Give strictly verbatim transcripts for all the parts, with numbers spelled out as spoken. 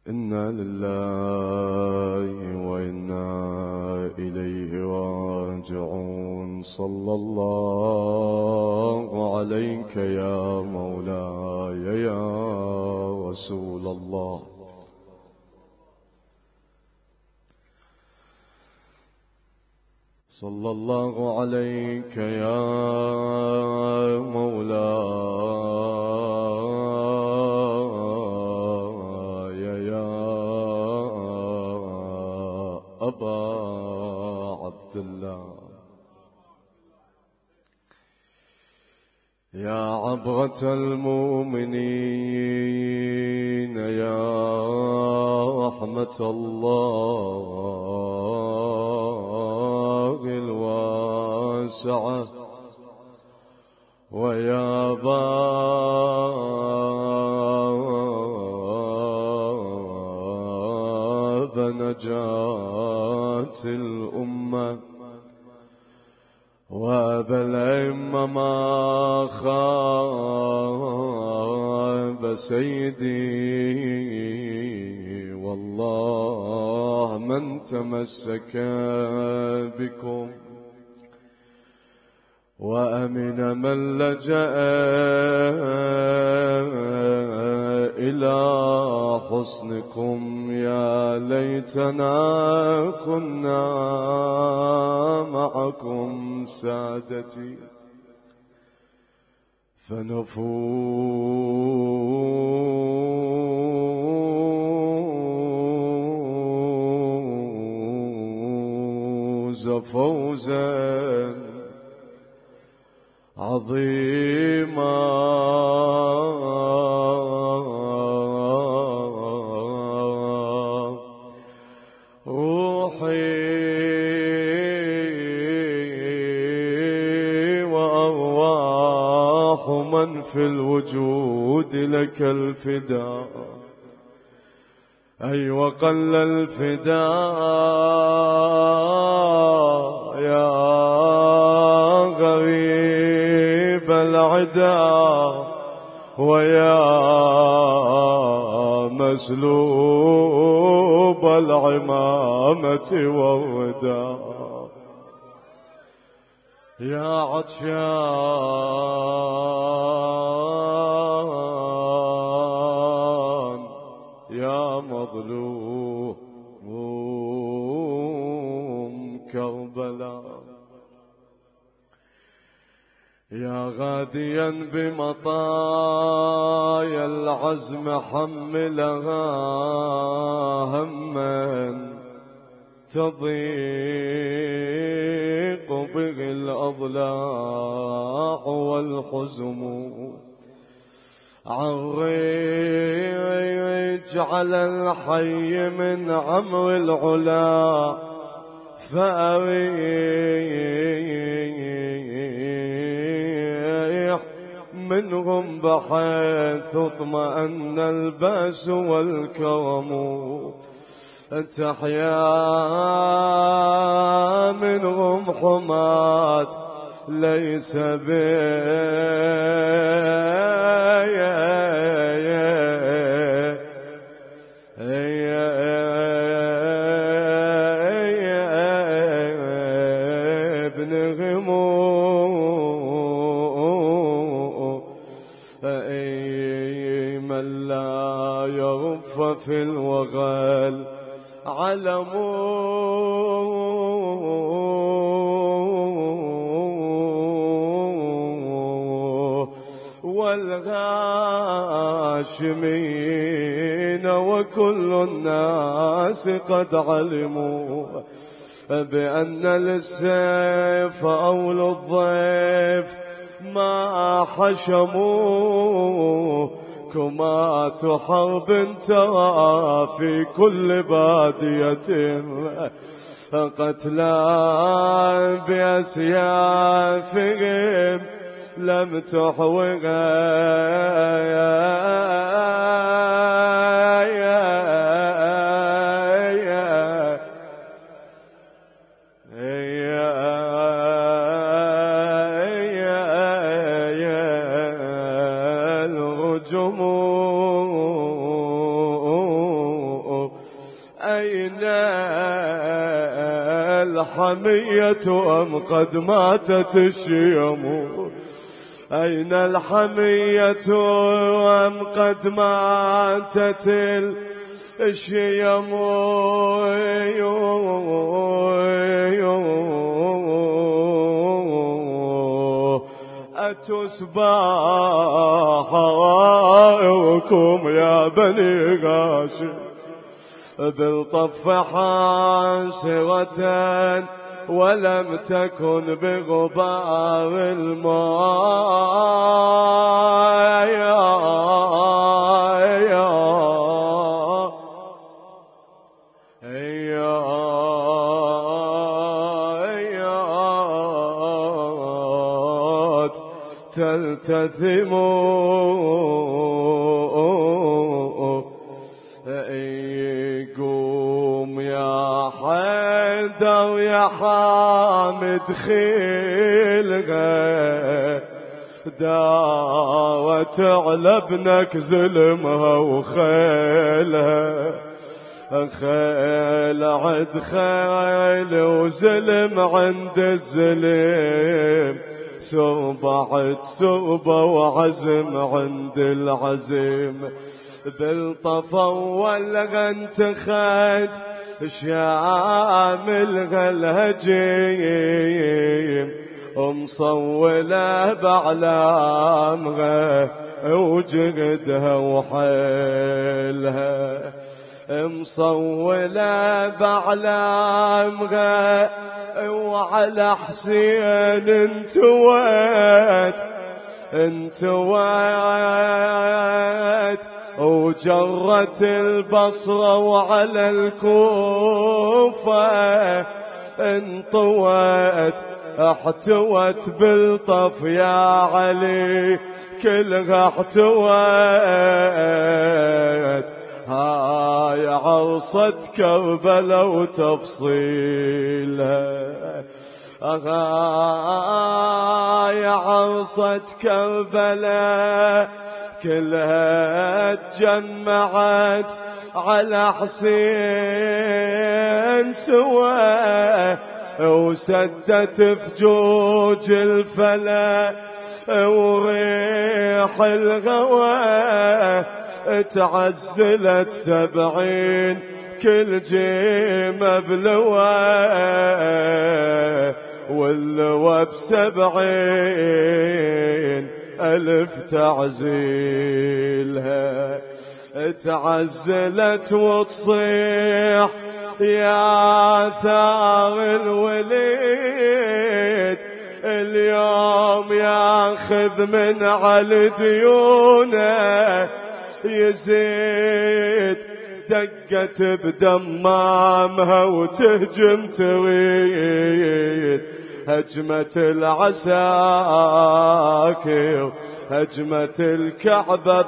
إنا لله وإنا إليه راجعون. صلى الله عليك يا مولاي يا رسول الله. صلى الله عليك يا مولاي يا أبا عبد الله. يا عبرة المؤمنين يا رحمة الله الواسعة، ويا باب نجاة الأمة، وأبا الأئمة ما خاب سيدي والله من تمسك بكم، وأمن من لجأ إلى حسنكم. يا ليتنا كنا معكم سادتي فنفوز فوزا عظيما. روحي وأرواح من في الوجود لك الفداء. أي وقل الفداء يا غريب العدا، ويا مسلوب العمامة والرداء. يا عطشان يا مظلوم كربلاء، يا غاديا بمطايا العزم حملها هما تضيق به الأضلاع والحزم. عرج على الحي من عمر العلا فأريح منهم بحيث اطمأن الباس والكرم. تحيا منهم حماة ليس بابنهم من لا يغف في الوغل علم. والغاشمين وكل الناس قد علموا بأن للسيف أو للضيف ما حشموا. كمات حرب ترى في كل بادية قتلى بأسيافهم لم تحوغا. الرجموا أين الحمية أم قد ماتت الشيم أين الحمية أم قد ماتت الشيم أتسبى حوائركم يا بني هاشم بالطف حاسرة ولم تكن بغبار الماء تلتثم قوم يا حيدر يا حامد خيلها داوت على ابنك ظلمها وخيلها خيل عد خيل وزلم عند الزلم سربة عد سربة وعزم عند العزم بالطفول انتخت شاملها الهجيم مصولة بعلامها وجردها وحيلها مصولة بعلامها وعلى حسين انتوت انتوت وجرت البصرة وعلى الكوفة انطوت احتوت بالطف يا علي كلها احتوت هاي عرصة كربلاء وتفصيلها هاي عرصة كربلاء كلها تجمعت على حسين سوا وسدت فجوج الفلا وريح الغوى تعزلت سبعين كل جيمة بلوى واللوى بسبعين ألف تعزيلها تعزلت وتصيح يا ثار الوليد اليوم ياخذ من على ديونه يزيد دقت بدمامها وتهجم تريد هجمة العساكر هجمة الكعبة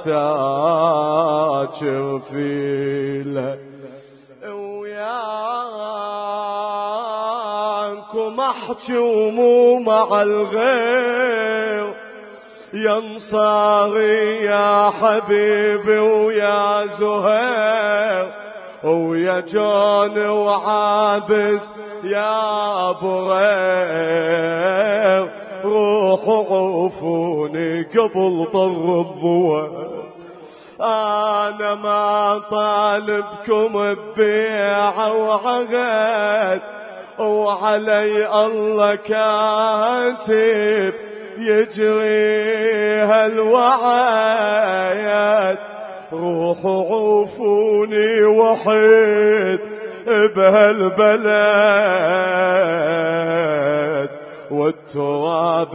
بعساكر فيلها وياكم احكي ومو مع الغير يا انصاري يا حبيبي ويا زهير ويا جون وعابس يا ابو غير روحوا عوفوني قبل طر الضوء انا ما طالبكم ببيعه وعقد وعلي الله كاتب يجري هالوعايات روحوا عوفوني وحيد بهالبلد والتراب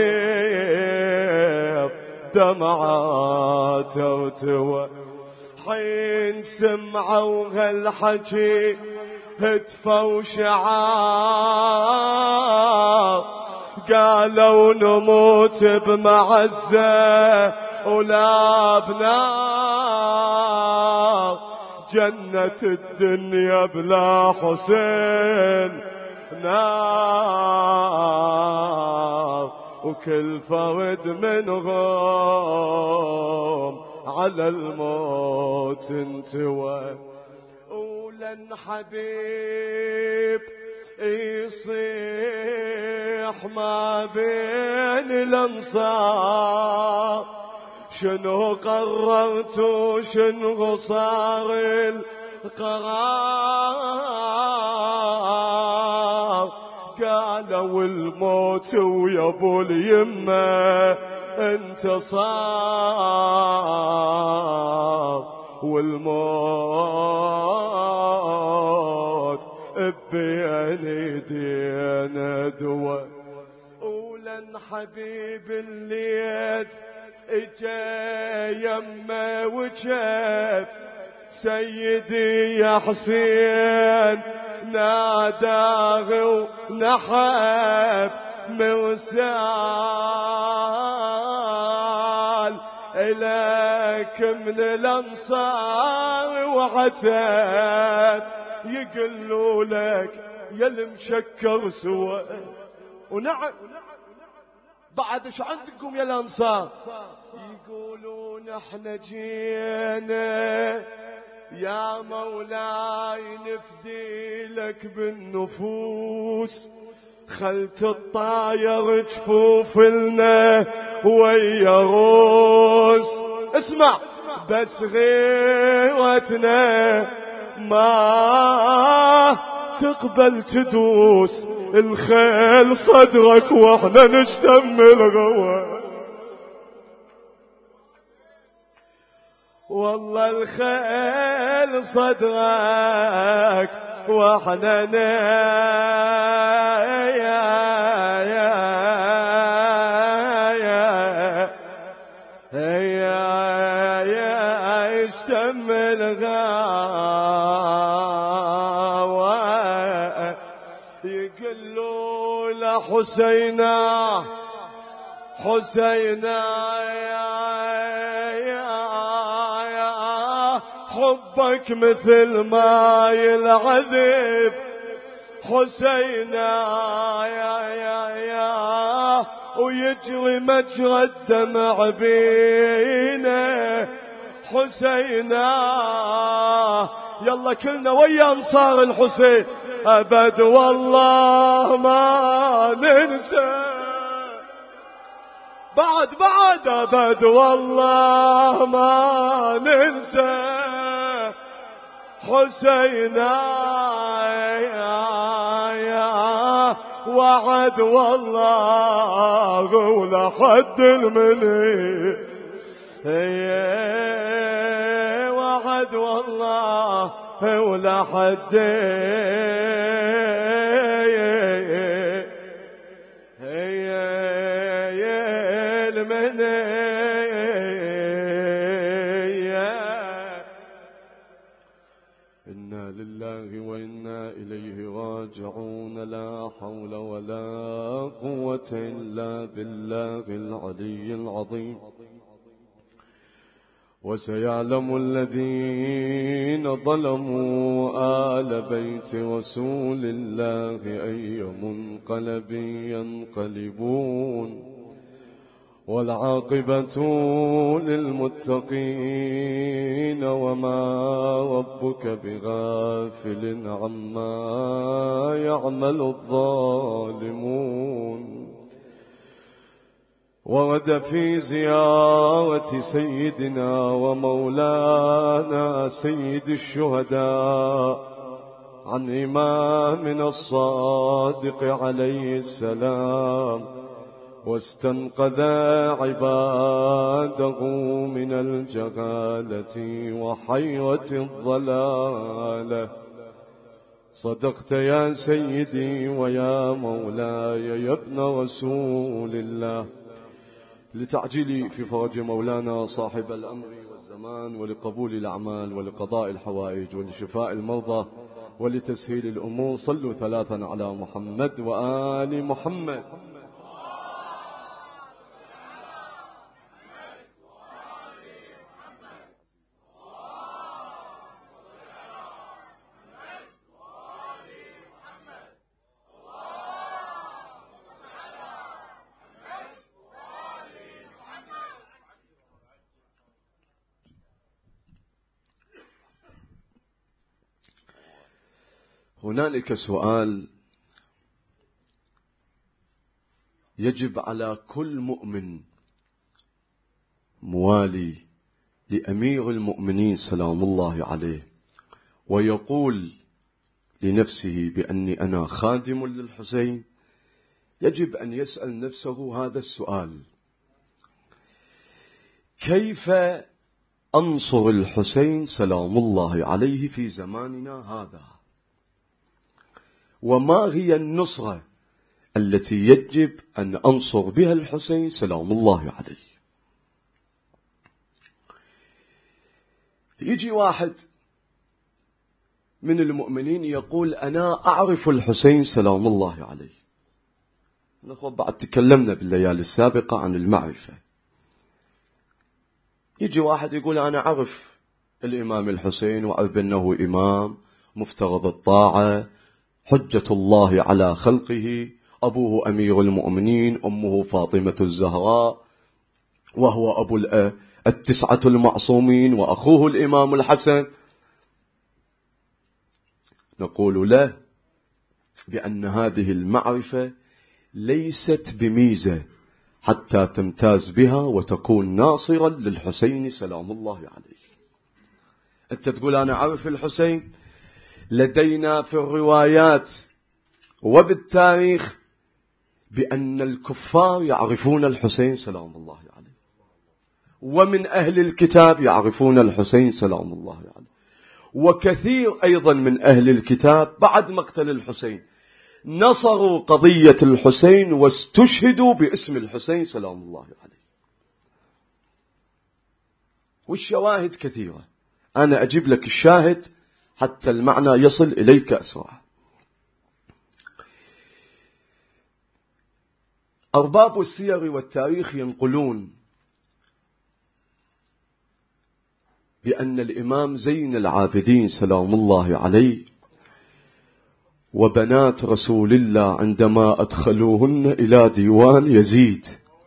بفيض دمعات ارتوى حين سمعوا هالحكي هتفوا شعار قالوا نموت بمعزة ولا بنار جنة الدنيا بلا حسين نار وكل فرد منهم على الموت انتوى ولن حبيب يصيح ما بين الأنصار، شنو قررت وشنو صار القرار؟ قالوا الموت ويا ابو اليمه انتصار، والموت بين ايدينا دوا. ولن حبيب الليث اجا يمه وجاب سيدي يا حسين، ناداه ونحب مرسال إليك من الأنصار، وعتاب يقولوا لك يا المشكر سوى. ونعم بعد ايش عندكم يا الأنصار؟ يقولون احنا جينا يا مولاي نفدي لك بالنفوس، خلت الطاير جفوف لنا ويا روس. اسمع بس غيرتنا ما تقبل تدوس الخيل صدرك واحنا نشتم الغوى. والله الخيل صدرك واحنا يا يا يا يا يا اشتم الغاوى. يقولوا لحسينا حسينا يا حبك مثل ماي العذب، حسينا يا يا يا ويجري مجرى الدمع بينا، حسينا يلا كلنا ويا انصار الحسين ابد والله ما ننسى. بعد بعد ابد والله ما ننسى حسينا يا يا وعد والله ولحد المني وعد والله ولحد إنا لله وإنا إليه راجعون، لا حول ولا قوة إلا بالله العلي العظيم. وسيعلم الذين ظلموا آل بيت رسول الله أي منقلب ينقلبون، والعاقبة للمتقين، وما ربك بغافل عما يعمل الظالمون. ورد في زيارة سيدنا ومولانا سيد الشهداء عن إمامنا الصادق عليه السلام، واستنقذ عباده من الجهالة وحيرة الضلالة. صدقت يا سيدي ويا مولاي يا ابن رسول الله. لتعجيل في فرج مولانا صاحب الأمر والزمان، ولقبول الأعمال، ولقضاء الحوائج، ولشفاء المرضى، ولتسهيل الأمور، صلوا ثلاثا على محمد وآل محمد. هنالك سؤال يجب على كل مؤمن موالي لأمير المؤمنين سلام الله عليه ويقول لنفسه بأني أنا خادم للحسين، يجب أن يسأل نفسه هذا السؤال: كيف أنصر الحسين سلام الله عليه في زماننا هذا؟ وما هي النصرة التي يجب أن أنصر بها الحسين سلام الله عليه؟ يجي واحد من المؤمنين يقول أنا أعرف الحسين سلام الله عليه. نخوة بعد تكلمنا بالليالي السابقة عن المعرفة. يجي واحد يقول أنا أعرف الإمام الحسين وأعرف أنه إمام مفترض الطاعة، حجة الله على خلقه، أبوه أمير المؤمنين، أمه فاطمة الزهراء، وهو أبو التسعة المعصومين، وأخوه الإمام الحسن. نقول له بأن هذه المعرفة ليست بميزة حتى تمتاز بها وتكون ناصرا للحسين سلام الله عليه. أنت تقول أنا أعرف الحسين، لدينا في الروايات وبالتاريخ بأن الكفار يعرفون الحسين سلام الله عليه، ومن أهل الكتاب يعرفون الحسين سلام الله عليه، وكثير أيضا من أهل الكتاب بعد مقتل الحسين نصروا قضية الحسين واستشهدوا باسم الحسين سلام الله عليه. والشواهد كثيرة، أنا أجيب لك الشاهد حتى المعنى يصل إليك أسرع. أرباب السير والتاريخ ينقلون بأن الإمام زين العابدين سلام الله عليه وبنات رسول الله عندما أدخلوهن إلى ديوان يزيد،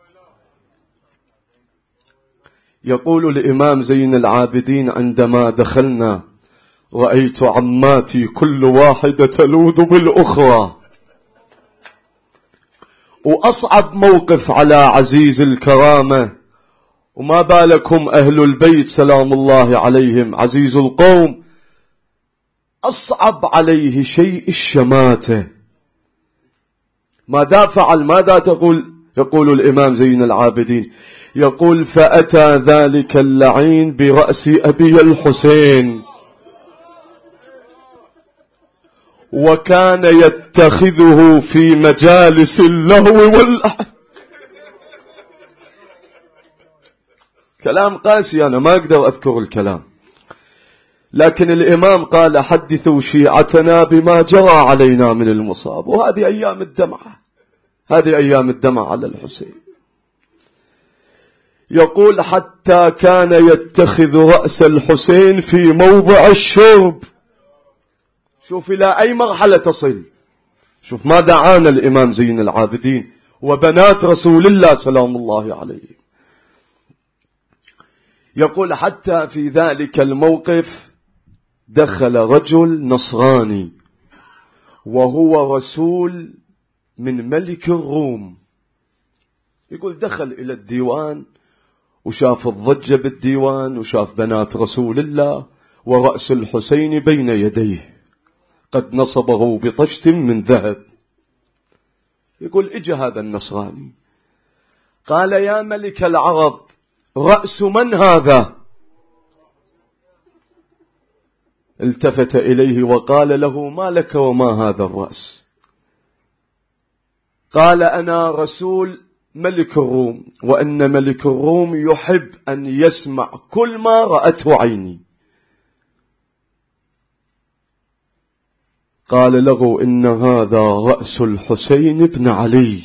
يقول الإمام زين العابدين عندما دخلنا رأيت عماتي كل واحدة تلوذ بالأخرى، وأصعب موقف على عزيز الكرامة، وما بالكم أهل البيت سلام الله عليهم عزيز القوم، أصعب عليه شيء الشماتة. ماذا فعل؟ ماذا تقول؟ يقول الإمام زين العابدين، يقول فأتى ذلك اللعين برأس أبي الحسين وكان يتخذه في مجالس اللهو واللعب. كلام قاسي، أنا ما أقدر أذكر الكلام، لكن الإمام قال حدثوا شيعتنا بما جرى علينا من المصاب. وهذه أيام الدمعة، هذه أيام الدمعة على الحسين. يقول حتى كان يتخذ رأس الحسين في موضع الشرب. شوف إلى أي مرحلة تصل، شوف ما دعانا الإمام زين العابدين وبنات رسول الله سلام الله عليه. يقول حتى في ذلك الموقف دخل رجل نصراني وهو رسول من ملك الروم. يقول دخل إلى الديوان وشاف الضجة بالديوان وشاف بنات رسول الله ورأس الحسين بين يديه قد نصبه بطشت من ذهب. يقول اجى هذا النصراني قال يا ملك العرب رأس من هذا؟ التفت إليه وقال له ما لك وما هذا الرأس؟ قال أنا رسول ملك الروم، وأن ملك الروم يحب أن يسمع كل ما رأته عيني. قال له إن هذا رأس الحسين بن علي.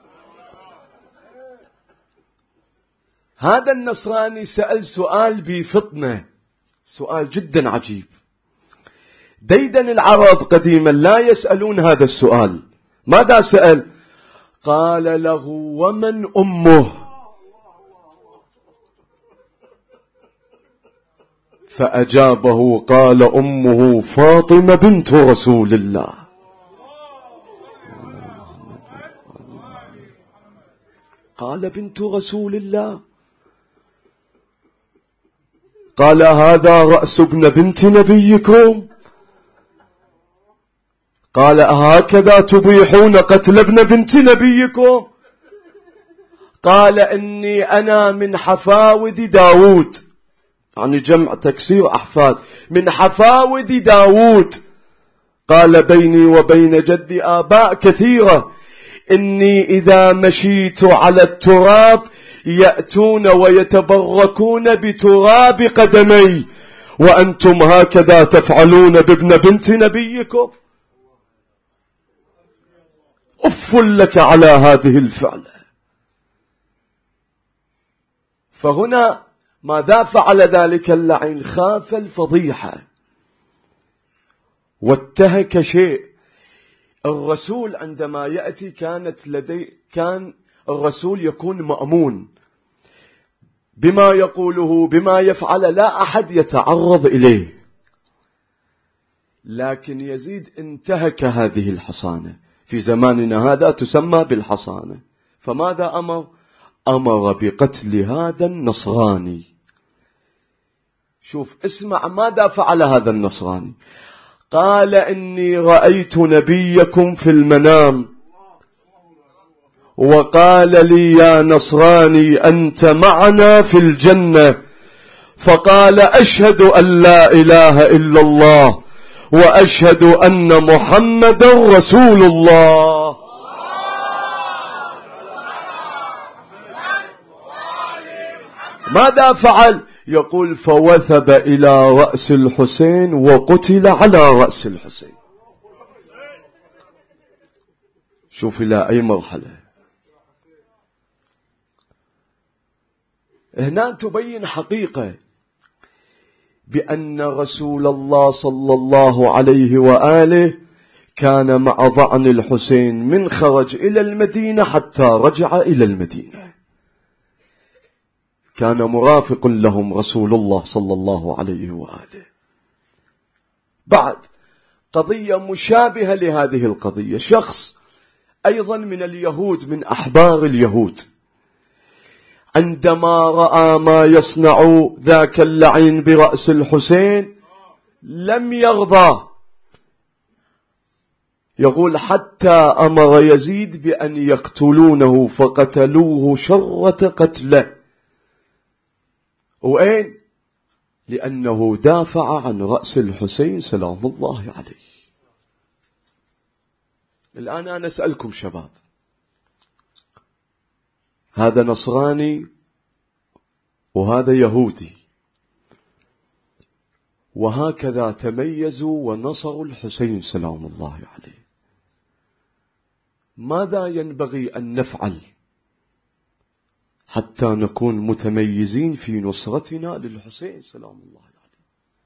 هذا النصراني سأل سؤال بفطنة، سؤال جدا عجيب. ديدن العرب قديما لا يسألون هذا السؤال. ماذا سأل؟ قال له ومن أمه؟ فأجابه قال أمه فاطمة بنت رسول الله. قال بنت رسول الله. قال هذا رأس ابن بنت نبيكم؟ قال هكذا تبيحون قتل ابن بنت نبيكم؟ قال إني أنا من حفاود داود، يعني جمع تكسير أحفاد، من حفاود داود. قال بيني وبين جدي آباء كثيرة، إني إذا مشيت على التراب يأتون ويتبركون بتراب قدمي، وأنتم هكذا تفعلون بابن بنت نبيكم؟ أف لك على هذه الفعلة. فهنا ماذا فعل ذلك اللعين؟ خاف الفضيحة واتهك شيء. الرسول عندما يأتي كانت لدي كان الرسول يكون مأمون بما يقوله بما يفعل، لا أحد يتعرض إليه. لكن يزيد انتهك هذه الحصانة، في زماننا هذا تسمى بالحصانة. فماذا أمر؟ أمر بقتل هذا النصراني. شوف اسمع ماذا فعل هذا النصراني. قال إني رأيت نبيكم في المنام وقال لي يا نصراني أنت معنا في الجنة، فقال أشهد أن لا إله إلا الله وأشهد أن محمد رسول الله. ماذا فعل؟ يقول فوثب إلى رأس الحسين وقتل على رأس الحسين. شوف إلى أي مرحلة. هنا تبين حقيقة بأن رسول الله صلى الله عليه وآله كان مع ضعن الحسين من خرج إلى المدينة حتى رجع إلى المدينة، كان مرافق لهم رسول الله صلى الله عليه وآله. بعد قضية مشابهة لهذه القضية، شخص أيضا من اليهود من أحبار اليهود عندما رأى ما يصنع ذاك اللعين برأس الحسين لم يرضى، يقول حتى أمر يزيد بأن يقتلونه فقتلوه شرة قتله. وين؟ لأنه دافع عن رأس الحسين سلام الله عليه. الآن أنا أسألكم شباب، هذا نصراني وهذا يهودي، وهكذا تميزوا ونصروا الحسين سلام الله عليه، ماذا ينبغي أن نفعل حتى نكون متميزين في نصرتنا للحسين سلام الله عليه؟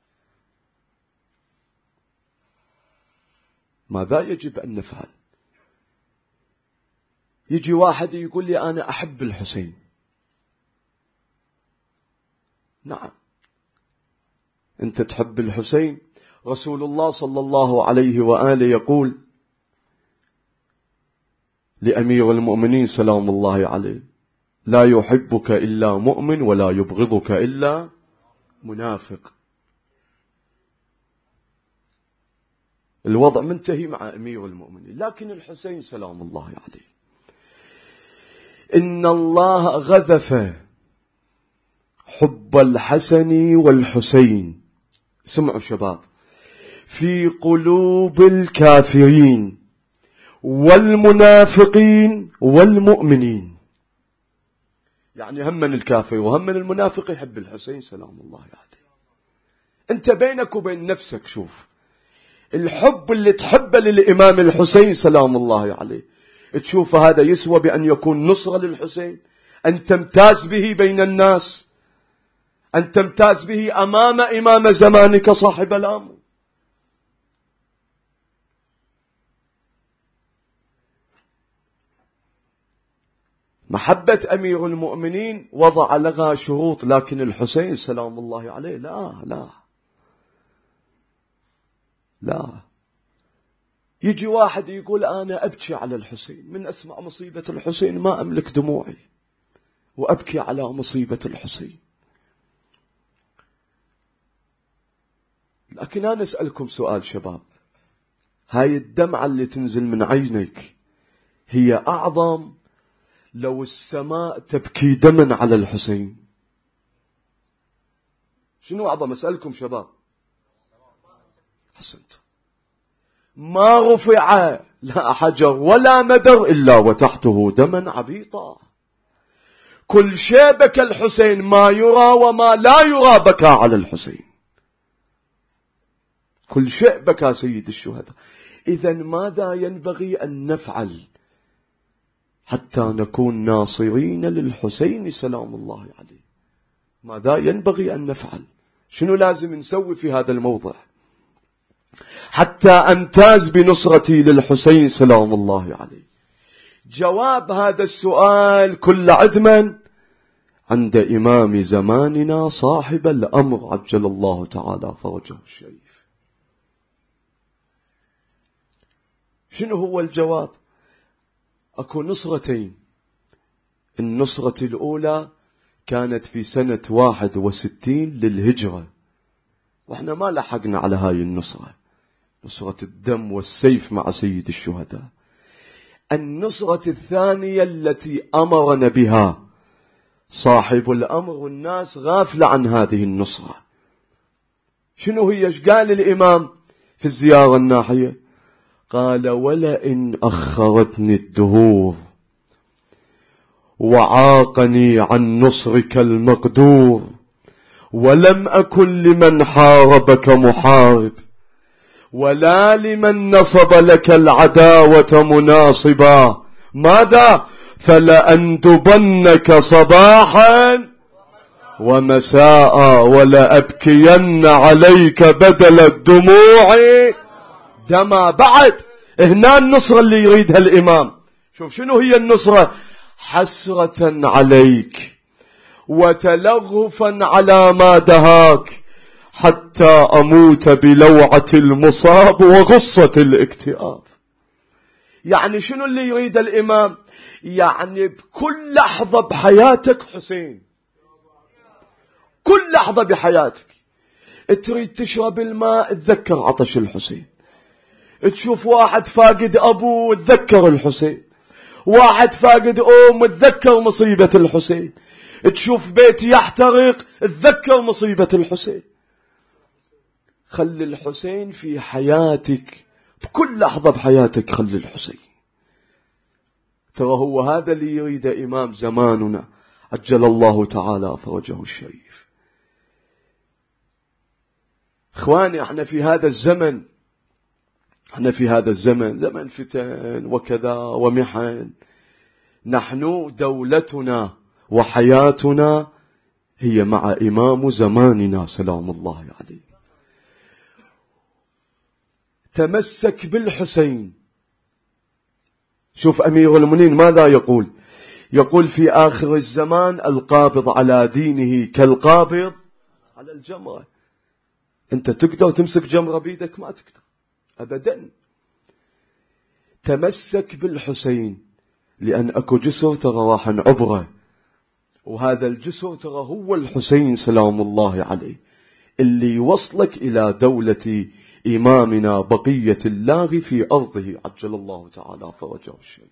ماذا يجب أن نفعل؟ يجي واحد يقول لي أنا أحب الحسين. نعم أنت تحب الحسين. رسول الله صلى الله عليه وآله يقول لأمير المؤمنين سلام الله عليه لا يحبك إلا مؤمن ولا يبغضك إلا منافق. الوضع منتهي مع أمير المؤمنين. لكن الحسين سلام الله عليه إن الله غذف حب الحسن والحسين، سمعوا شباب، في قلوب الكافرين والمنافقين والمؤمنين. يعني هم من الكافر وهم من المنافق يحب الحسين سلام الله عليه. انت بينك وبين نفسك شوف الحب اللي تحبه للإمام الحسين سلام الله عليه، تشوف هذا يسوى بأن يكون نصرة للحسين، أن تمتاز به بين الناس، أن تمتاز به أمام إمام زمانك صاحب الأمر. محبة أمير المؤمنين وضع لها شروط، لكن الحسين سلام الله عليه لا لا لا، يجي واحد يقول أنا أبكي على الحسين، من أسمع مصيبة الحسين ما أملك دموعي وأبكي على مصيبة الحسين. لكن أنا أسألكم سؤال شباب، هاي الدمعة اللي تنزل من عينك هي أعظم لو السماء تبكي دما على الحسين؟ شنو أعظم؟ أسألكم شباب. حسنت. ما رفع لا حجر ولا مدر إلا وتحته دما عبيطا. كل شيء بكى الحسين، ما يرى وما لا يرى بكى على الحسين. كل شيء بكى سيد الشهداء. إذن ماذا ينبغي أن نفعل حتى نكون ناصرين للحسين سلام الله عليه؟ ماذا ينبغي أن نفعل؟ شنو لازم نسوي في هذا الموضع حتى أمتاز بنصرتي للحسين سلام الله عليه؟ جواب هذا السؤال كل عدما عند إمام زماننا صاحب الأمر عجل الله تعالى فرجه الشريف. شنو هو الجواب؟ أكو نصرتين. النصرة الأولى كانت في سنة واحد وستين للهجرة، وإحنا ما لحقنا على هاي النصرة، نصرة الدم والسيف مع سيد الشهداء. النصرة الثانية التي أمرنا بها صاحب الأمر والناس غافلة عن هذه النصرة. شنو هي؟ ايش قال الإمام في الزيارة الناحية؟ قال ولئن أخرتني الدهور وعاقني عن نصرك المقدور ولم أكن لمن حاربك محارب ولا لمن نصب لك العداوة مناصبا، ماذا؟ فلأندبنك صباحا ومساء ولأبكين عليك بدل الدموع دما. بعد هنا النصرة اللي يريدها الإمام. شوف شنو هي النصرة؟ حسرة عليك وتلغفا على ما دهاك حتى أموت بلوعة المصاب وغصة الاكتئاب. يعني شنو اللي يريد الإمام؟ يعني بكل لحظة بحياتك حسين، كل لحظة بحياتك تريد تشرب الماء تذكر عطش الحسين، تشوف واحد فاقد أبوه تذكر الحسين، واحد فاقد أم تذكر مصيبة الحسين، تشوف بيت يحترق تذكر مصيبة الحسين. خلي الحسين في حياتك بكل لحظة بحياتك، خلي الحسين. ترى هو هذا اللي يريد إمام زماننا عجل الله تعالى فرجه الشريف. إخواني احنا في هذا الزمن، احنا في هذا الزمن زمن فتن وكذا ومحن، نحن دولتنا وحياتنا هي مع إمام زماننا سلام الله عليه. تمسك بالحسين. شوف أمير المؤمنين ماذا يقول؟ يقول في آخر الزمان القابض على دينه كالقابض على الجمرة. أنت تقدر تمسك جمرة بيدك؟ ما تقدر أبدا. تمسك بالحسين، لأن أكو جسر ترى راح نعبره، وهذا الجسر ترى هو الحسين سلام الله عليه اللي يوصلك إلى دولة إمامنا بقية الله في أرضه عجل الله تعالى فرجه الشريف.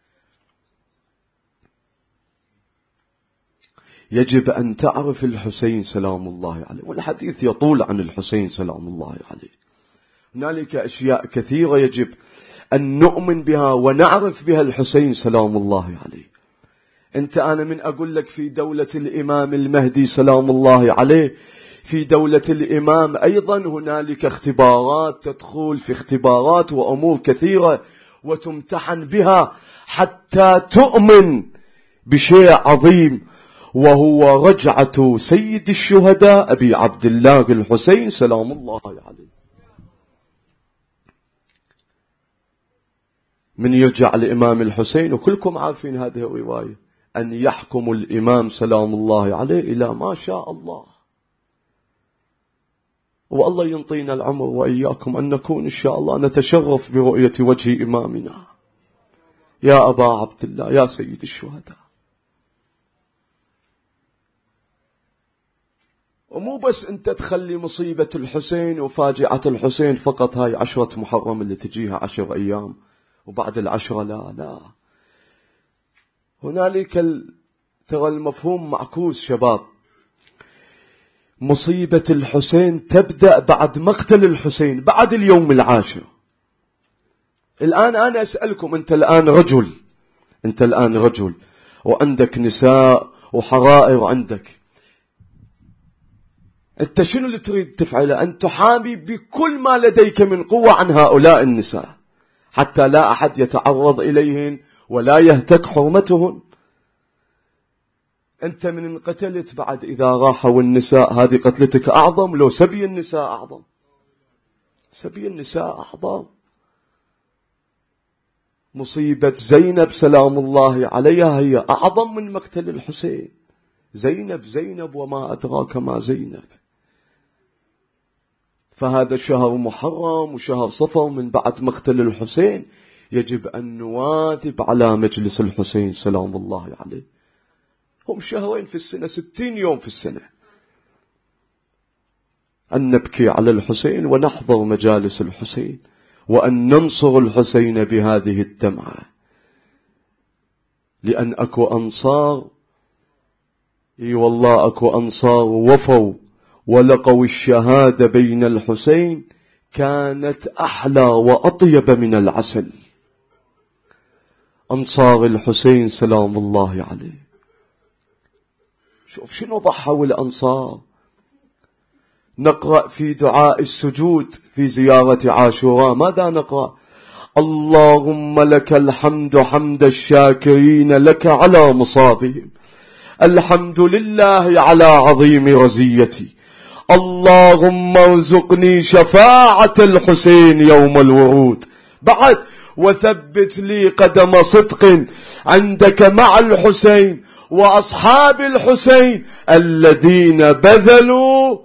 يجب أن تعرف الحسين سلام الله عليه، والحديث يطول عن الحسين سلام الله عليه. هنالك أشياء كثيرة يجب أن نؤمن بها ونعرف بها الحسين سلام الله عليه. أنت أنا من أقول لك في دولة الإمام المهدي سلام الله عليه، في دولة الإمام أيضا هنالك اختبارات، تدخل في اختبارات وأمور كثيرة وتمتحن بها حتى تؤمن بشيء عظيم، وهو رجعة سيد الشهداء أبي عبد الله الحسين سلام الله عليه. من يرجع الإمام الحسين، وكلكم عارفين هذه الرواية، أن يحكم الإمام سلام الله عليه إلى ما شاء الله. والله ينطينا العمر وإياكم أن نكون إن شاء الله نتشرف برؤية وجه إمامنا يا أبا عبد الله يا سيد الشهداء. ومو بس أنت تخلي مصيبة الحسين وفاجعة الحسين فقط هاي عشرة محرم اللي تجيها عشر أيام وبعد العشرة لا لا، هنالك ال... ترى المفهوم معكوس شباب. مصيبة الحسين تبدأ بعد مقتل الحسين، بعد اليوم العاشر. الآن أنا أسألكم، أنت الآن رجل، أنت الآن رجل وعندك نساء وحرائر عندك، أنت شنو اللي تريد تفعله؟ أن تحامي بكل ما لديك من قوة عن هؤلاء النساء حتى لا أحد يتعرض إليهن ولا يهتك حرمتهن. أنت من انقتلت بعد إذا راحوا النساء، هذه قتلتك أعظم لو سبي النساء أعظم، سبي النساء أعظم. مصيبة زينب سلام الله عليها هي أعظم من مقتل الحسين. زينب زينب وما أدراك ما زينب. فهذا شهر محرم وشهر صفر من بعد مقتل الحسين، يجب أن نواثب على مجلس الحسين سلام الله عليه. هم شهرين في السنة، ستين يوم في السنة، أن نبكي على الحسين ونحضر مجالس الحسين وأن ننصر الحسين بهذه الدمعة. لأن أكو أنصار، اي والله أكو أنصار وفوا ولقوا الشهادة بين الحسين، كانت أحلى وأطيب من العسل. أنصار الحسين سلام الله عليه. شوف شنو ضحوا الأنصار. نقرأ في دعاء السجود في زيارة عاشوراء، ماذا نقرأ؟ اللهم لك الحمد حمد الشاكرين لك على مصابهم، الحمد لله على عظيم رزيتي، اللهم ارزقني شفاعة الحسين يوم الورود، بعد وثبت لي قدم صدق عندك مع الحسين وأصحاب الحسين الذين بذلوا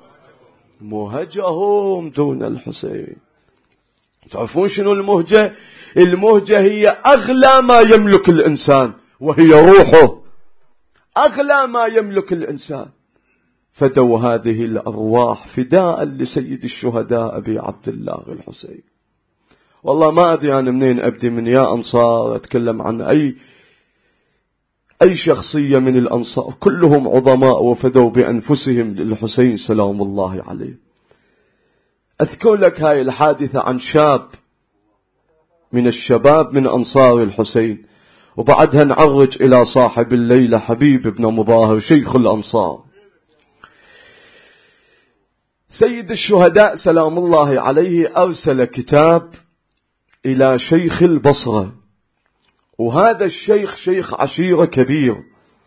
مهجهم دون الحسين. تعرفون شنو المهجة؟ المهجة هي أغلى ما يملك الإنسان وهي روحه، أغلى ما يملك الإنسان. فدوا هذه الأرواح فداء لسيد الشهداء أبي عبد الله الحسين. والله ما أدري أنا منين أبدي، من يا أنصار أتكلم عن أي أي شخصية من الأنصار، كلهم عظماء وفدوا بأنفسهم للحسين سلام الله عليه. أذكر لك هاي الحادثة عن شاب من الشباب من أنصار الحسين، وبعدها نعرج إلى صاحب الليلة حبيب بن مظاهر شيخ الأنصار. سيد الشهداء سلام الله عليه أرسل كتاب إلى شيخ البصرة، وهذا الشيخ شيخ عشيرة كبير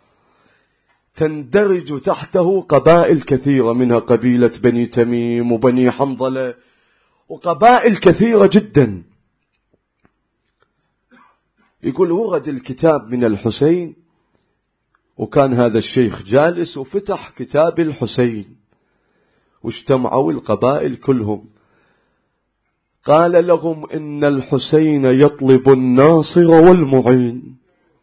تندرج تحته قبائل كثيرة، منها قبيلة بني تميم وبني حنظلة وقبائل كثيرة جدا. يقول ورد الكتاب من الحسين، وكان هذا الشيخ جالس وفتح كتاب الحسين واجتمعوا القبائل كلهم. قال لهم إن الحسين يطلب الناصر والمعين.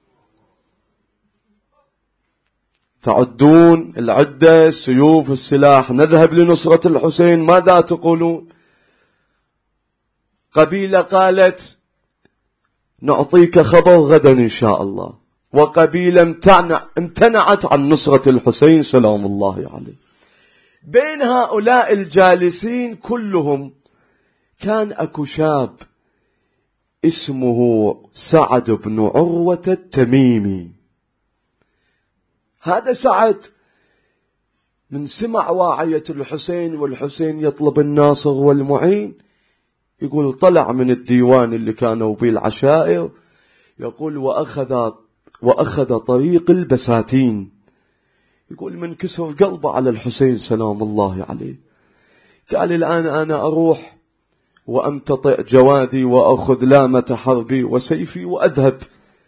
تعدون العدة، السيوف، السلاح، نذهب لنصرة الحسين، ماذا تقولون؟ قبيلة قالت نعطيك خبر غدا إن شاء الله، وقبيلة امتنع امتنعت عن نصرة الحسين سلام الله عليه. بين هؤلاء الجالسين كلهم كان أكو شاب اسمه سعد بن عروة التميمي. هذا سعد من سمع واعية الحسين والحسين يطلب الناصر والمعين، يقول طلع من الديوان اللي كانوا به العشائر، يقول وأخذ, وأخذ طريق البساتين، يقول من كسر قلبه على الحسين سلام الله عليه. قال الآن أنا أروح وأمتطئ جوادي وأخذ لامة حربي وسيفي وأذهب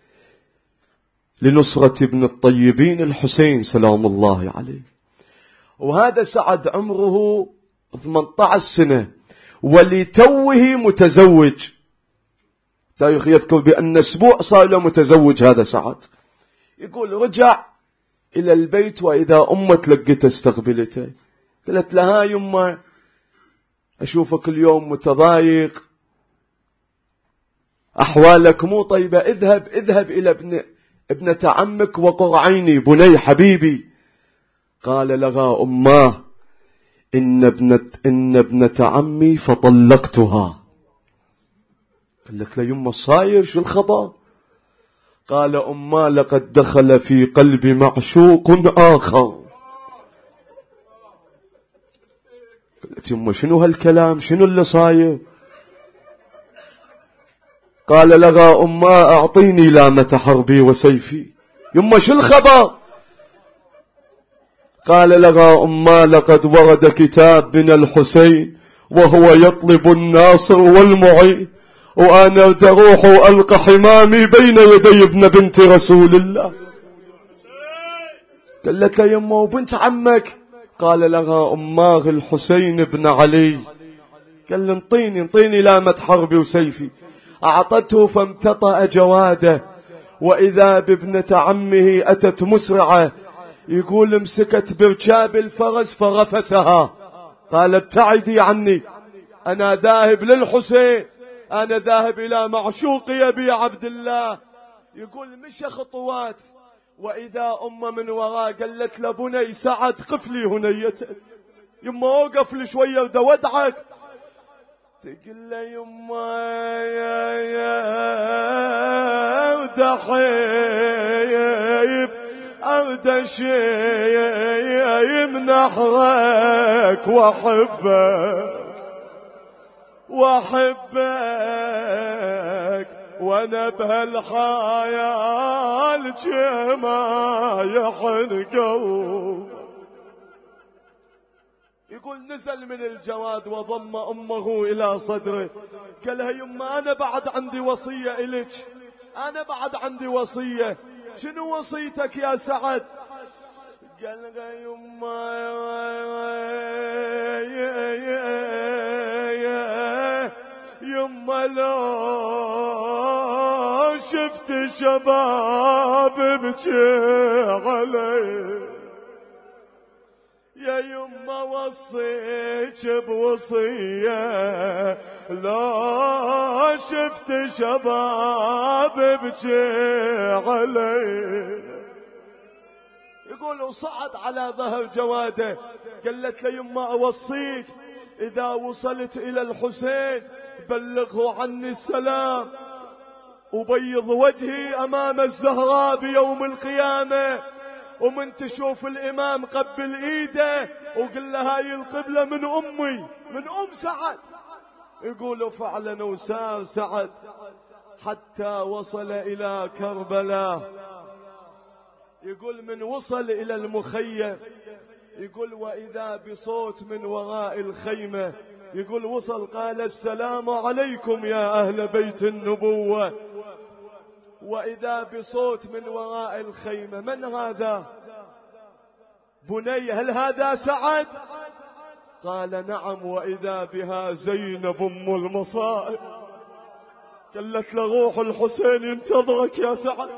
لنصرة ابن الطيبين الحسين سلام الله عليه. وهذا سعد عمره ثمانية عشر سنة ولتوه متزوج. تاريخ يذكر بأن أسبوع صار له متزوج هذا سعد. يقول رجع إلى البيت وإذا أمه تلقته استقبلته، قالت لها يمه أشوفك اليوم متضايق، أحوالك مو طيبة، اذهب اذهب إلى ابن ابنة عمك وقر عيني بني حبيبي. قال لها أماه إن ابنة, إن ابنة عمي فطلقتها. قالت له يمه الصاير شو الخبر؟ قال أماه لقد دخل في قلبي معشوق آخر. قالت يمه شنو هالكلام، شنو اللي صاير؟ قال لها أماه أعطيني لامة حربي وسيفي. يمه شو الخبر؟ قال لها أماه لقد ورد كتاب من الحسين وهو يطلب الناصر والمعين، وأنا أروح وألقى حمامي بين يدي ابن بنت رسول الله. قالت له يمه وبنت عمك؟ قال لها أماه الحسين بن علي. قال له انطيني انطيني لامة حربي وسيفي. أعطته فامتطأ جواده، وإذا بابنة عمه أتت مسرعة، يقول مسكت بركاب الفرس فرفسها. قال ابتعدي عني، أنا ذاهب للحسين، أنا ذاهب إلى معشوقي أبي عبد الله. يقول مشى خطوات وإذا أم من وراء قالت لبني سعد قف لي هنيته. يما وقف لي شوية ودا ودعك. تقول له يما يا يا ودحيب أرد شيء نحرك وأحبك وأحبك وأنا بهالحياة جما يحن قلب. يقول نزل من الجواد وضم أمه إلى صدره. قال لها يما أنا بعد عندي وصية إلك، أنا بعد عندي وصية. شنو وصيتك يا سعد؟ قال لها يما يما لو شفت شباب بكي علي، يا يما وصيك بوصية لا شفت شباب بكي علي. يقول وصعد على ظهر جواده. قالت له يما أوصيك إذا وصلت إلى الحسين بلغه عني السلام، وبيض وجهي أمام الزهراء بيوم القيامة، ومن تشوف الإمام قبل إيده وقل له هاي القبلة من أمي من أم سعد. يقولوا فعلا وسار سعد حتى وصل إلى كربلاء. يقول من وصل إلى المخيم، يقول وإذا بصوت من وراء الخيمة، يقول وصل قال السلام عليكم يا أهل بيت النبوة. وإذا بصوت من وراء الخيمة من هذا؟ بني هل هذا سعد؟ قال نعم، وإذا بها زينب أم المصائب. قالت له روح الحسين ينتظرك يا سعد.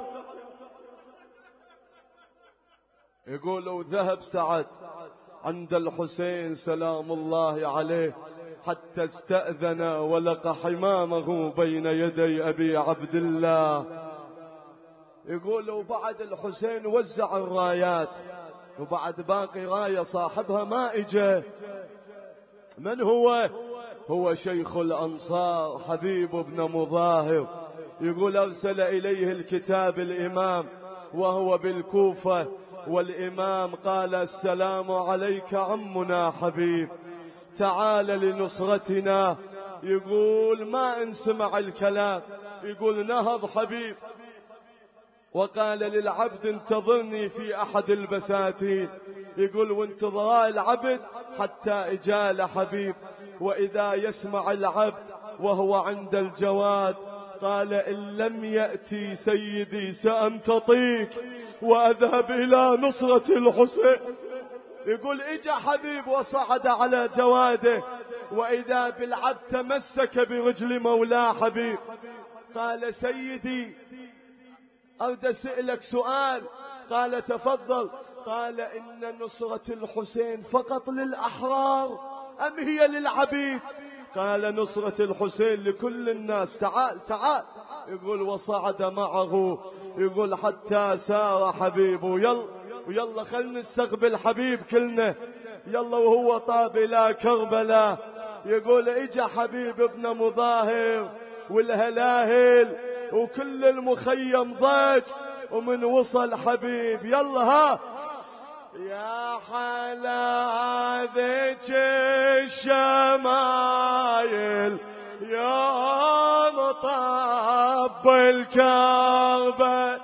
يقول وذهب سعد عند الحسين سلام الله عليه حتى استأذن ولقى حمامه بين يدي أبي عبد الله. يقول وبعد الحسين وزع الرايات، وبعد باقي راية صاحبها ما إجا. من هو؟ هو شيخ الأنصار حبيب بن مظاهر. يقول أرسل إليه الكتاب الإمام وهو بالكوفة، والإمام قال السلام عليك عمنا حبيب، تعال لنصرتنا. يقول ما انسمع الكلام، يقول نهض حبيب وقال للعبد انتظرني في أحد البساتين. يقول وانتظر العبد حتى إجال حبيب، وإذا يسمع العبد وهو عند الجواد قال إن لم يأتي سيدي سأمتطيك وأذهب إلى نصرة الحسين. يقول اجا حبيب وصعد على جواده، وإذا بالعبد تمسك برجل مولاه حبيب. قال سيدي أريد أسألك سؤال. قال تفضل. قال إن نصرة الحسين فقط للأحرار أم هي للعبيد؟ قال نصرة الحسين لكل الناس. تعال تعال. يقول وصعد معه، يقول حتى سار حبيب. يلا ويلا خلنا نستقبل حبيب كلنا. يلا وهو طاب إلى كربلاء. يقول اجا حبيب ابن مظاهر والهلاهل وكل المخيم ضاج. ومن وصل حبيب يلا ها يا حلا ذيك الشمايل يوم طب الكربة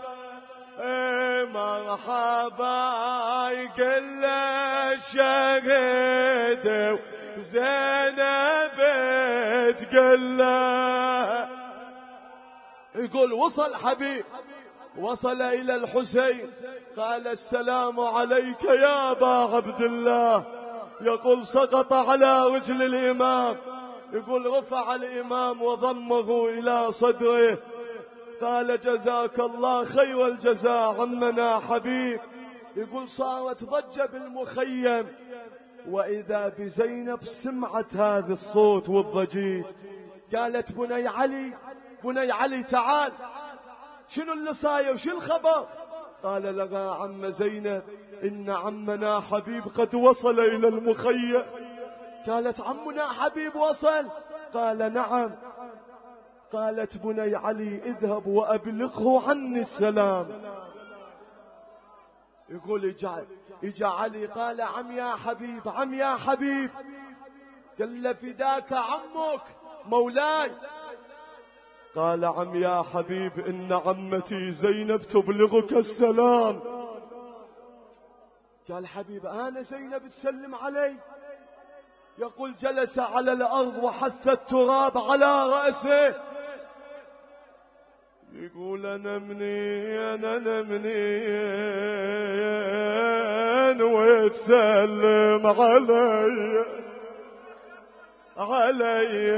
مرحبا يقل الشهيد وزينب تقل. يقول وصل حبيب، وصل إلى الحسين. قال السلام عليك يا أبا عبد الله. يقول سقط على رجل الإمام. يقول رفع الإمام وضمه إلى صدره. قال جزاك الله خير الجزاء عمنا حبيب. يقول صارت ضجة بالمخيم، وإذا بزينب سمعت هذا الصوت والضجيج. قالت بني علي بني علي تعال، شنو اللي صاير شو الخبر؟ قال لها عم زينب إن عمنا حبيب قد وصل إلى المخيم. قالت عمنا حبيب وصل؟ قال نعم. قالت بني علي اذهب وأبلغه عني السلام. يقول اجا اجا علي قال عم يا حبيب عم يا حبيب. قال له فداك عمك مولاي. قال عم يا حبيب إن عمتي زينب تبلغك السلام. قال حبيب أنا زينب تسلم علي؟ يقول جلس على الأرض وحث التراب على رأسه. يقول أنا منين أنا منين ويتسلم علي علي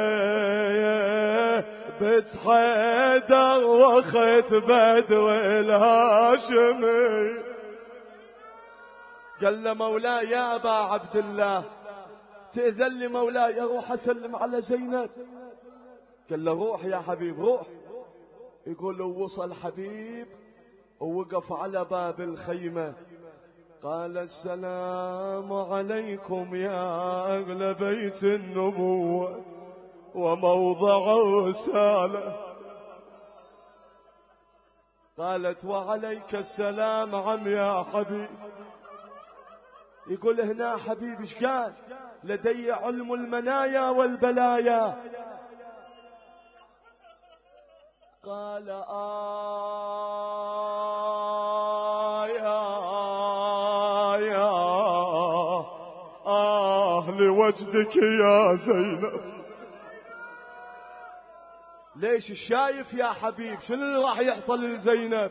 بنت حيدر واخت بدر الهاشمي. قال له مولاي يا أبا عبد الله تأذن لي مولاي أروح أسلم على زينب؟ قال له روح يا حبيب روح. يقول له وصل حبيب ووقف على باب الخيمة. قال السلام عليكم يا أهل بيت النبوة وموضع الرسالة. قالت وعليك السلام عم يا حبيب. يقول هنا حبيب ايش قال؟ لدي علم المنايا والبلايا. قال آه يا يا آه لوجدك يا زينب. ليش الشايف يا حبيب؟ شنو اللي راح يحصل لزينب؟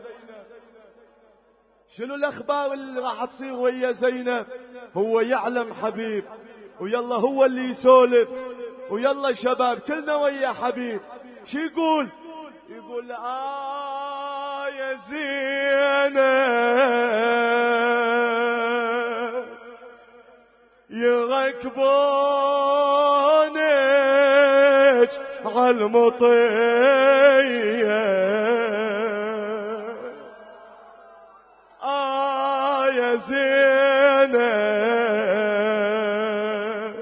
شنو الأخبار اللي راح تصير ويا زينب؟ هو يعلم حبيب، ويلا هو اللي يسولف. ويلا شباب كلنا ويا حبيب. شو يقول؟ يقول آه يا زينب يركبونك عالمطية. آه يا زينب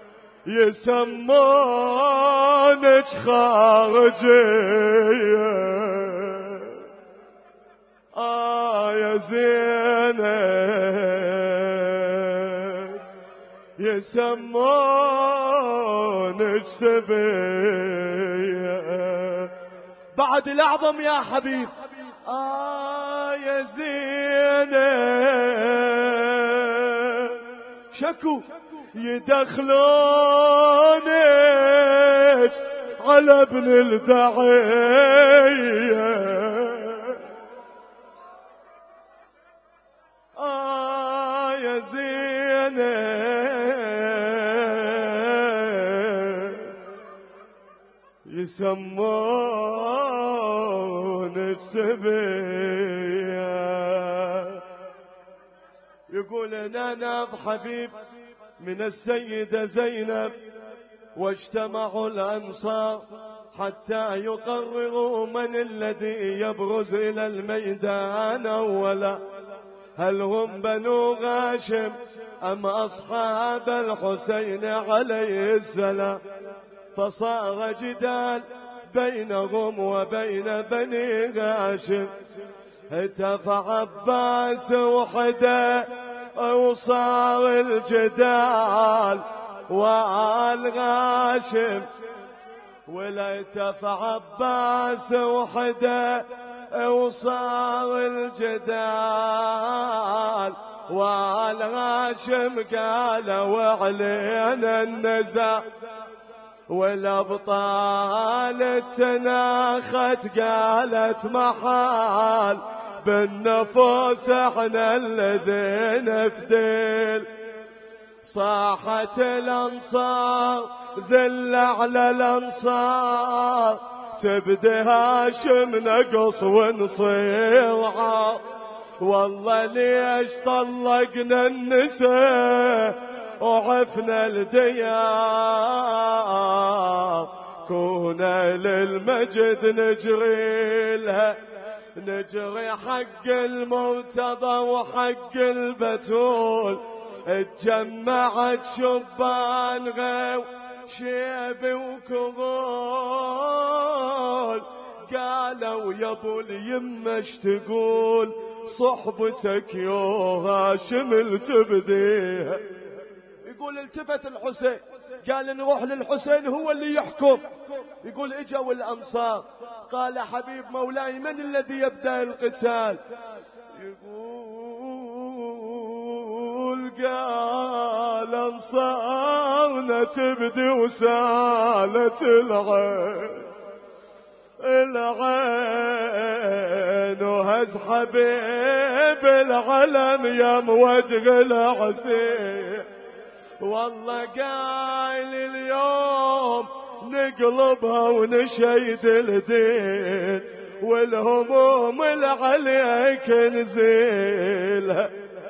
يسمونك خارجية. آه يا زينب يسمونك سبية. بعد الأعظم يا حبيب. آه يا زينب شكو يدخلونك على ابن الدعية. آه يا زينب يسمونك سبية. يقول أنا ناب حبيب من السيدة زينب، واجتمعوا الأنصار حتى يقرروا من الذي يبرز إلى الميدان أولا، هل هم بنو هاشم أم أصحاب الحسين عليه السلام. فصار جدال بينهم وبين بني هاشم، هتف عباس وحده وصار الجدال وآل هاشم، ولا هتف عباس وحده وصار الجدال وآل هاشم قالوا علينا النزاع، والأبطال تناخت قالت محال بالنفوس احنا الذين نفدل. صاحت الأنصار ذل على الأنصار، تبدي هاشم نقص ونصير عار. والله ليش طلقنا النساء وعفنا الديار، كونا للمجد نجري لها، نجري حق المرتضى وحق البتول. اتجمعت شبان غيو شيب وكغول، قالوا يا ابو اليمه اش تقول صحبتك يا هاشم التبديها. يقول التفت الحسين قال نروح للحسين هو اللي يحكم. يقول اجوا الأنصار قال حبيب مولاي من الذي يبدأ القتال؟ يقول قال أنصارنا تبدي وسالت العين العين، وهز حبيب العلم يم وجه العسير. والله قايل اليوم نقلبها ونشيد الدين، والهموم اللي عليك نزيلها.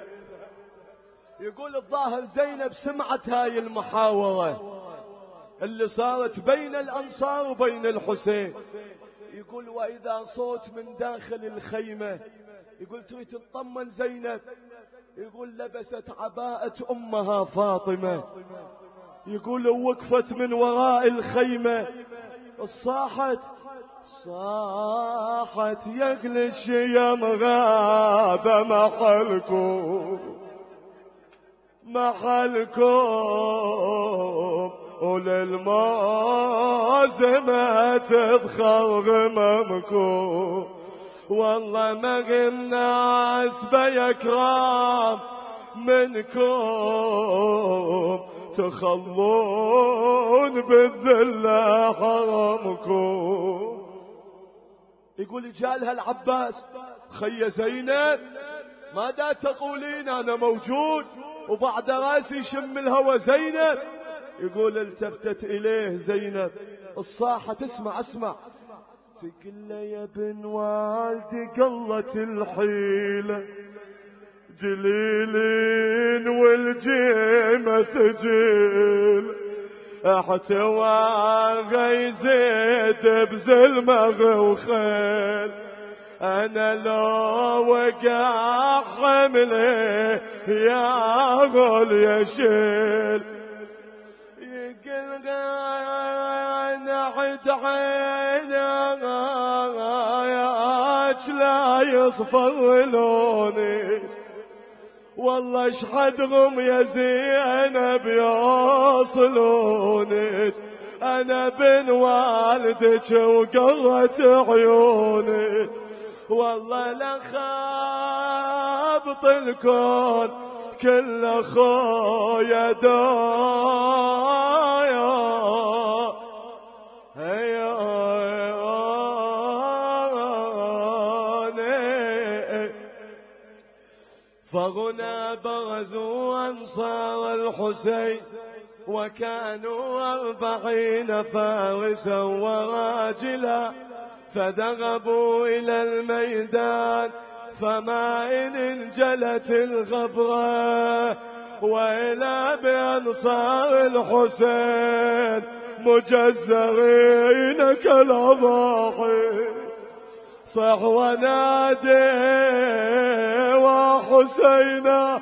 يقول الظاهر زينب سمعت هاي المحاورة اللي صارت بين الأنصار وبين الحسين. يقول وإذا صوت من داخل الخيمة، يقول تريد تطمن زينب، يقول لبست عباءة أمها فاطمة، يقول وقفت من وراء الخيمة صاحت صاحت يقل الشيم غاب محلكم محلكم، وللموز ما تذخر غممكم. والله ما الناس بيكرام منكم، تخلون بالذلة حرمكم. يقول جالها العباس خي زينب ماذا تقولين؟ أنا موجود. وبعد راسي شم الهوى زينب. يقول التفتت إليه زينب الصاحة تسمع اسمع، تقول له يا ابن والدي قلت الحيلة، جليلين والجيمة ثجيل، احتوى يزيد بزلمة وخيل. أنا لو وقع حمله يا غول يشيل، يقل أنا عد عيناك لا يصفر لوني. والله اشحدهم يا زينب يوصلونك، أنا بن والدك وقرت عيوني. والله لا خابط الكون كل أخويا دايا هياني. فغنى برزوا أنصار الحسين وكانوا أربعين فارسا وراجلا، فذهبوا إلى الميدان، فما إن انجلت الغبرة وإلى بأنصار الحسين مجزرين كالأضاحي. صح ونادي وحسينا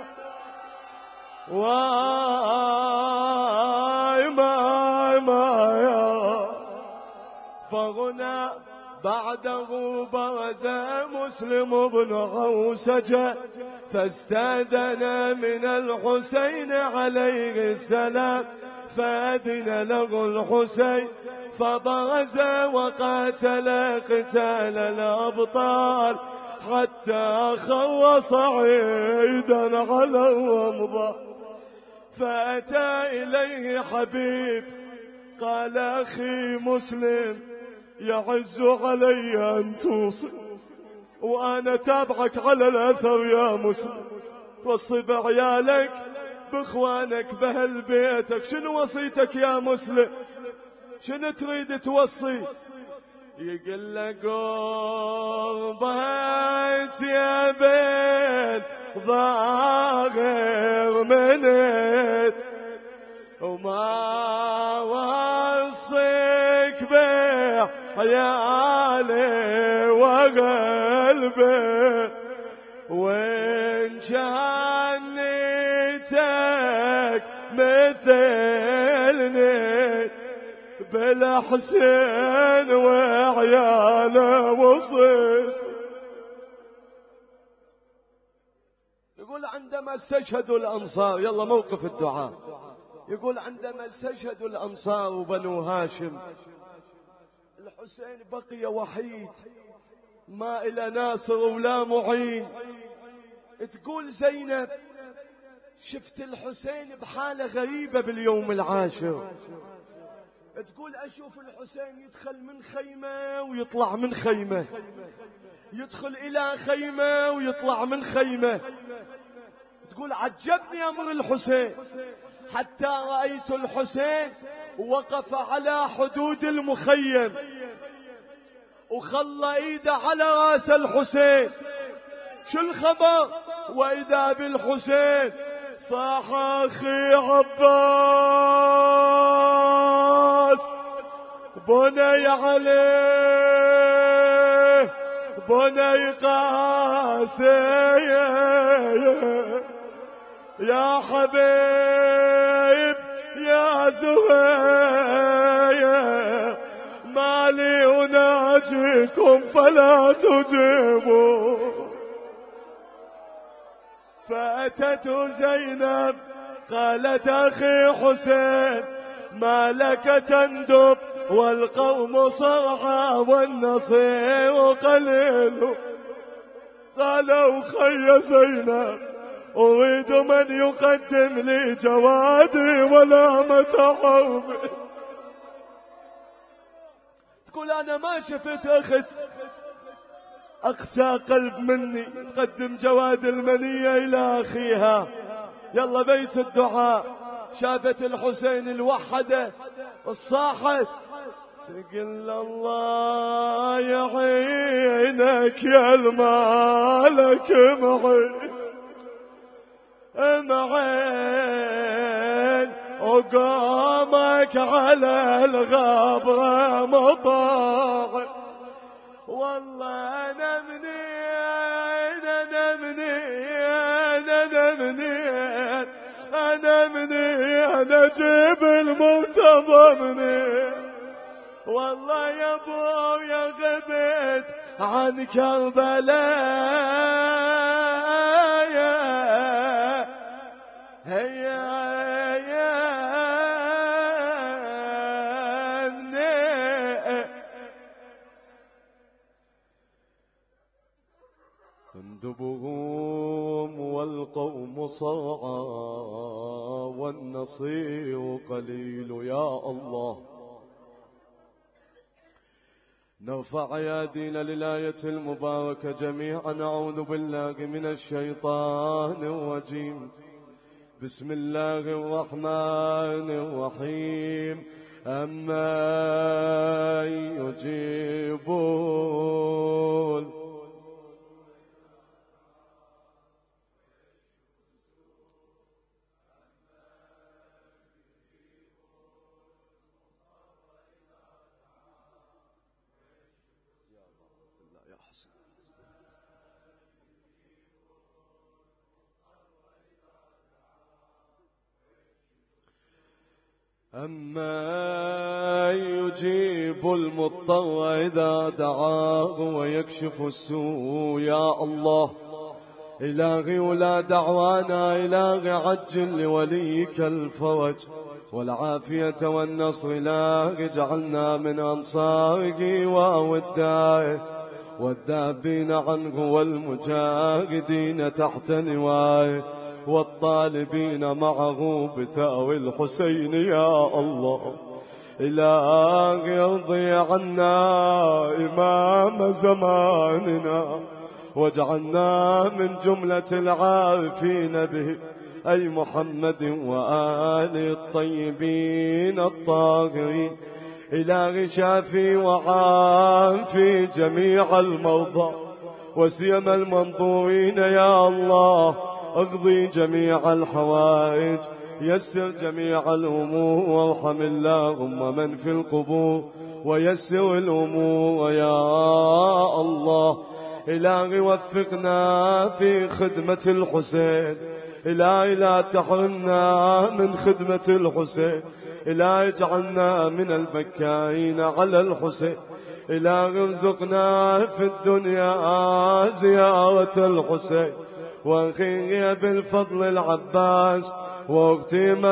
واي ما ما يا. فهنا بعده برز مسلم بن عوسجة، فاستأذن من الحسين عليه السلام، فأذن له الحسين فبرز وقاتل قتال الأبطال حتى خر صعيدا على الرمضة. فأتى إليه حبيب قال أخي مسلم يعز علي أن توصي، وأنا تابعك على الأثر يا مسلم، توصي بعيالك بإخوانك بأهل بيتك. شنو وصيتك يا مسلم؟ شنو تريد توصي؟ يقول لك قربت يا بين ظاهر منت، وما وصيك بعيالي وقلبي، وإن كان نيتك مثلني بالحسين وعياله وصيت. يقول عندما استشهدوا الأنصار، يلا موقف الدعاء، يقول عندما استشهدوا الأنصار وبنو هاشم، الحسين بقي وحيد ما إلى ناصر ولا معين. تقول زينب شفت الحسين بحالة غريبة باليوم العاشر، تقول أشوف الحسين يدخل من خيمة ويطلع من خيمة، يدخل إلى خيمة ويطلع من خيمة. تقول عجبني أمر الحسين حتى رأيت الحسين وقف على حدود المخيم وخلى ايده على راس الحسين. شو الخبر؟ وإذا بالحسين صاح أخي عباس بني عليه بني قاسي يا حبيب يا زهير، مالي أناجيكم فلا تجيبوا. فأتت زينب قالت أخي حسين ما لك تندب والقوم صرعى والنصير قليل. قالوا خي زينب أريد من يقدم لي جوادي ولا متعوبي. تقول أنا ما شفت أخت أقسى قلب مني تقدم جواد المنية إلى أخيها. يلا بيت الدعاء. شافت الحسين الوحدة الصاحت تقول الله يعينك يا المالك معين معين وقامك على الغابرة مطاع. والله أنا منين أنا منين أنا منين أنا منين أجيب المرتضى منين. والله يا ابو يا غبت عن كربلاء هيا يا ابني. تندبهم والقوم صرعى والنصير قليل. يا الله نرفع أيادينا للآية المباركة جميعا. أعوذ بالله من الشيطان الرجيم. بسم الله الرحمن الرحيم أما يجيبون أما يجيب المضطر إذا دعاه ويكشف السوء. يا الله إلهي ولا دعوانا إلهي عجل لوليك الفرج والعافية والنصر. إلهي اجعلنا من أنصاره وأودائه والذابين عنه والمجاهدين تحت لوائه والطالبين معه بثأر الحسين. يا الله إلهي ارضي عنا إمام زماننا واجعلنا من جملة العارفين به أي محمد وآل الطيبين الطاهرين. إلهي شافي وعافي جميع المرضى وسيما المنظورين. يا الله اقضي جميع الحوائج يسر جميع الأمور وارحم اللهم من في القبور ويسر الأمور. يا الله إلهي وفقنا في خدمة الحسين. إلهي لا تحرمنا من خدمة الحسين. إلهي اجعلنا من البكائين على الحسين. إلهي ارزقنا في الدنيا زيارة الحسين واخيه بالفضل العباس واختيم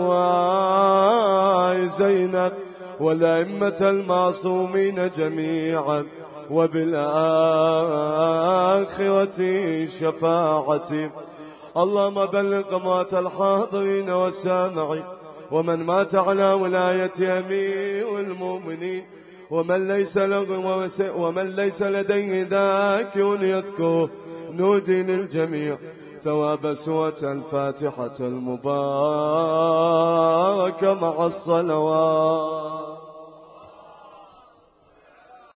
الحواي زينب والأئمة المعصومين جميعا وبالآخرة شفاعتي. اللهم بلغ موت الحاضرين والسامعين ومن مات على ولاية أمير المؤمنين ومن ليس له ومن ليس لديه ذاكر يذكره. نودي للجميع ثواب سورة الفاتحة المباركة مع الصلوات.